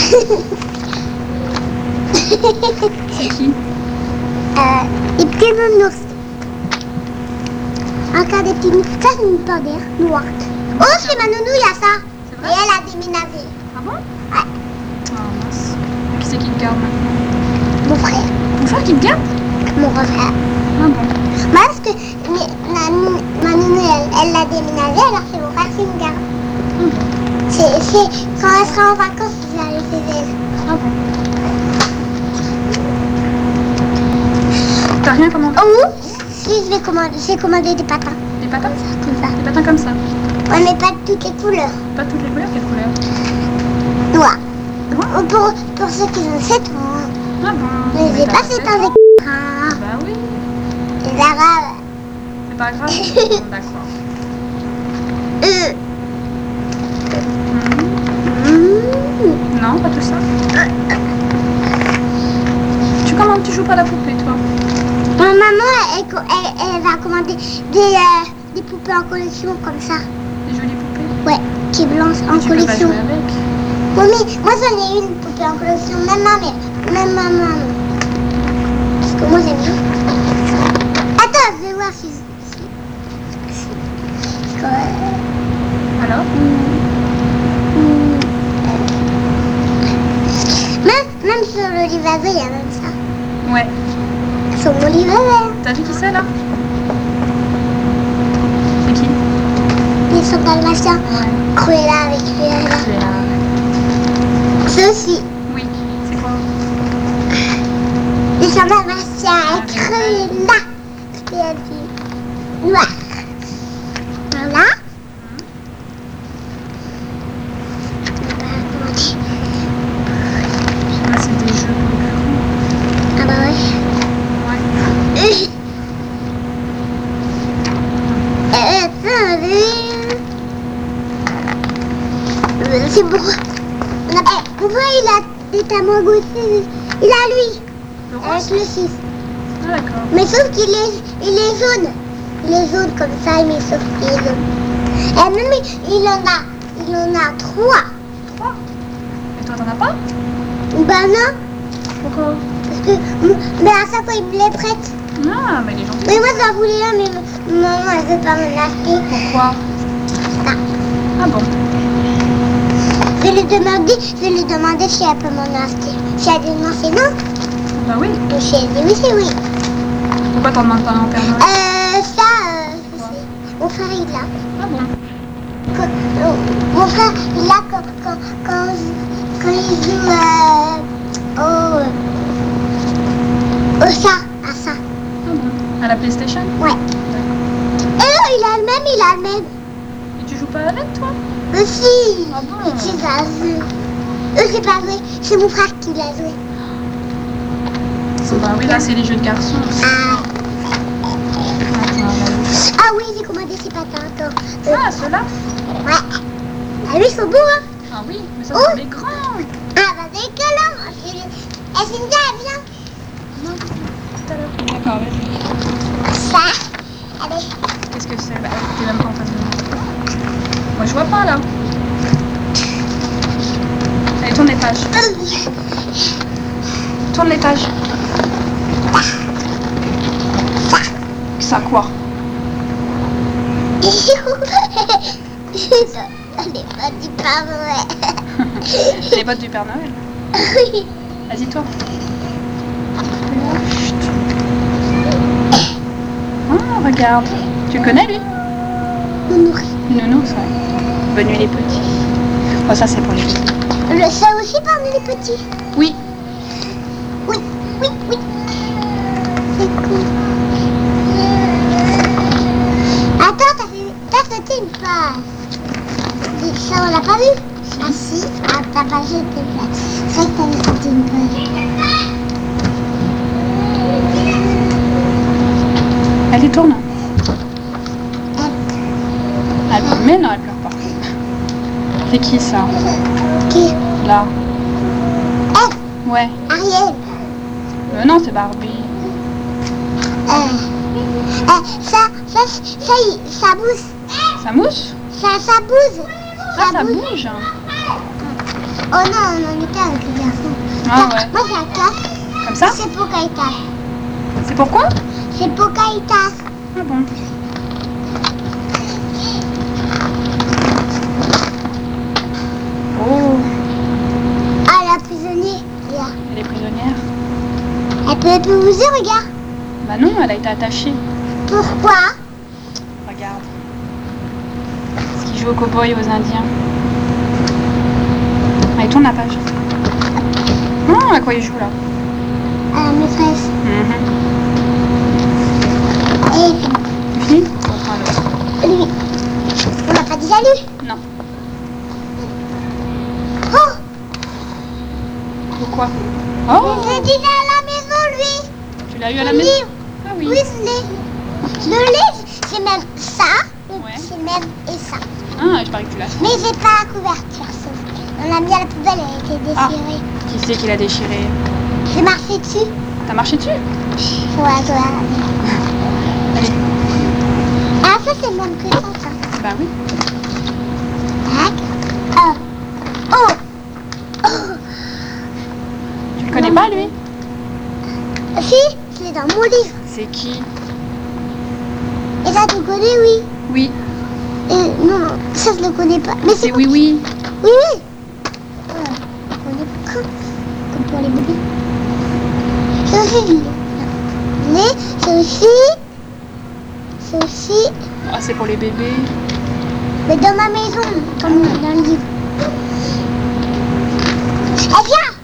C'est qui? Les petits nounours. Encore des petits nounours. Ça, c'est une panthère noire. Oh, c'est ma nounou, il y a ça. C'est Et vrai? elle a déménagé. Ah bon? Ouais. Ah mince. Qui c'est qui te garde maintenant? Mon frère. Mon frère qui te garde? Mon frère. Ah bon. Parce que ma nounou, elle l'a déménagé, alors c'est mon frère qui me garde. Ah bon. C'est quand elle sera en vacances, je vais aller chez elle. Ah bon. T'as rien commandé? Oh, si, j'ai commandé des patins. Des patins? Comme ça. Des patins comme ça? Ouais, mais pas de toutes les couleurs. Pas toutes les couleurs? Quelle couleur? Noir. Noir? Pour ceux qui ont 7 ans. Ah bon. Mais j'ai t'as pas fait 7 ça? ans. Ah, Bah oui. les arabes. C'est pas grave. Bon, d'accord. Non, pas tout ça. Tu joues pas à la poupée, toi? Ma maman, elle va commander des poupées en collection comme ça. Des jolies poupées? Ouais, qui blanches en Tu peux pas collection. jouer avec. Oui, mais moi j'en ai une poupée en collection, même ma mère, même ma maman. Parce que moi j'aime bien. Attends, je vais voir si. Alors? Même sur le livret, il y a même ça. Ouais. Sur mon livret. T'as vu qui c'est là? C'est qui? Ils sont dalmatiens. Ouais. Cruella avec Cruella. Tu es là. Ceux-ci. Oui. C'est quoi? Ils sont dalmatiens avec Cruella. C'est du noir. Voilà. Là, c'est des jeux. Ah bah ouais. Ouais. C'est bon. Mon frère, il a des tamagotchi. Il a lui. Le Avec rose? le 6. Ah, d'accord. Mais sauf qu'il est jaune. Il est jaune comme ça, mais sauf qu'il est jaune. Et même, il en a 3. 3. Et toi, t'en as pas? Ben non. Pourquoi? Parce que, mais à chaque fois, il me les prête. Ah, mais les gens. Mais moi, j'en voulais un, mais maman, elle veut pas me l'acheter. Pourquoi? Ça. Ah bon? Je lui ai demandé si elle peut m'en acheter. Si elle dit non, c'est non. Bah oui. Et si elle dit oui, c'est oui. Pourquoi t'en demandes pas un Père Noël? Je sais. Mon frère, il a. Ah bon? Mon frère, il a quand il joue au chat, à ça. Ah bon? À la PlayStation? Ouais. Il a le même. Et tu joues pas avec, toi? Aussi. Ah bon? Et tu vas jouer. J'ai pas joué. C'est mon frère qui l'a joué. Bah oui, là, c'est les jeux de garçons aussi. Ah oui, j'ai commandé ces patins. Attends. Ah, ceux-là? Ouais. Ah oui, ils sont beaux, hein. Ah oui, mais ça, Oh. c'est les grands. Ah bah c'est excellent. Cynthia, viens. Non, tout à l'heure. D'accord, vas-y. Ça. Allez. Qu'est-ce que c'est? Bah, t'es même pas en face de moi. Moi, je vois pas, là. Allez, tourne les pages. Tourne les pages. Ça, quoi? Les bottes du Père Noël. Les bottes du Père Noël. Oui. Vas-y, toi. Ah, regarde. Tu connais, lui? Nounours. Nounours, ouais. Bonne nuit, les petits. Oh, ça, c'est pour les petits. Ça aussi parmi les petits. Oui. Oui. C'est cool. Attends, t'as sauté une page. Ça, on l'a pas vu? Ah si, ta page était là. C'est vrai que t'avais sauté une page. Elle tourne. Mais non, elle pleure pas. C'est qui, ça? Qui? Là. Elle, Ouais. Ariel. Non, c'est Barbie. Ça bouge. Ça mouche? Ça bouge. Ah, ça bouge. Oh non, on en était avec les garçons. Ah ouais. Moi, j'ai la classe. Comme ça? C'est Pocahontas. C'est pourquoi? C'est Pocahontas. Ah bon. Oh, Ah, la prisonnière. Regarde. elle est prisonnière. Elle peut plus bouger, regarde. Bah non, elle a été attachée. Pourquoi? Regarde. Parce qu'il joue aux cow-boys et aux indiens. Allez, tourne la page. Non, à quoi il joue là? À la maîtresse. Et C'est fini? On prend un autre. lui. On l'a pas déjà lu? Non. Oh! Pourquoi? Oh! Je l'ai à la maison, lui. Tu l'as eu à la Le maison? livre. Ah oui. Oui, je l'ai. Le livre, c'est même ça. Ouais. C'est même et ça. Ah, je parie que tu l'as fait. Mais j'ai pas la couverture, sauf. On l'a mis à la poubelle, elle a été déchirée. Qui c'est qui l'a déchiré? J'ai marché dessus. T'as marché dessus? Ouais, Allez. Ah, ça, c'est même que ça. Bah oui. Tac. Oh. Oh. Oh. Tu le connais pas lui? Si, c'est dans mon livre. C'est qui? Et ça, tu connais, oui. Oui. Et non, ça, je le connais pas. Mais C'est oui oui. Oui, oui. On connaît pas. Comme pour les bébés. C'est aussi. C'est aussi. Ah, c'est pour les bébés. Mais dans ma maison, comme dans le livre. Eh bien!